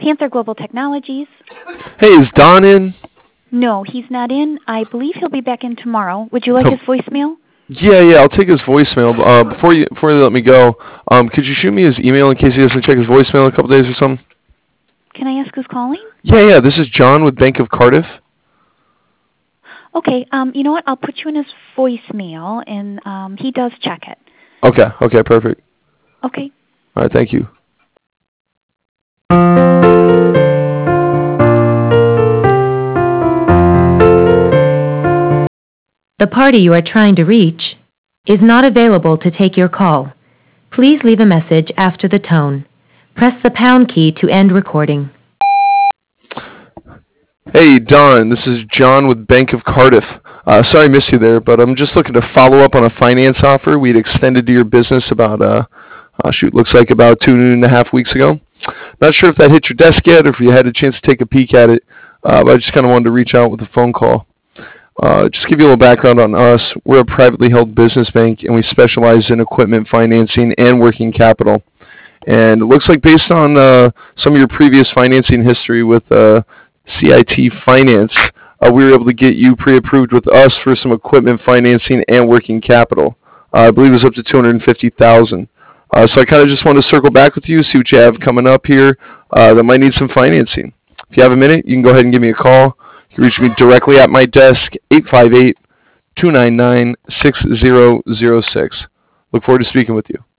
Panther Global Technologies. Hey, is Don in? No, he's not in. I believe he'll be back in tomorrow. Would you like his voicemail? Yeah, I'll take his voicemail. Before you let me go, could you shoot me his email in case he doesn't check his voicemail in a couple days or something? Can I ask who's calling? Yeah. This is John with Bank of Cardiff. Okay. You know what? I'll put you in his voicemail, and he does check it. Okay, perfect. Okay. All right, thank you. The party you are trying to reach is not available to take your call. Please leave a message after the tone. Press the pound key to end recording. Hey, Don, this is John with Bank of Cardiff. Sorry I missed you there, but I'm just looking to follow up on a finance offer we'd extended to your business about, looks like about 2.5 weeks ago. Not sure if that hit your desk yet or if you had a chance to take a peek at it, but I just kind of wanted to reach out with a phone call. Just give you a little background on us. We're a privately held business bank, and we specialize in equipment financing and working capital. And it looks like based on some of your previous financing history with CIT Finance, we were able to get you pre-approved with us for some equipment financing and working capital. I believe it was up to $250,000. So I kind of just want to circle back with you, see what you have coming up here that might need some financing. If you have a minute, you can go ahead and give me a call. You can reach me directly at my desk, 858-299-6006. Look forward to speaking with you.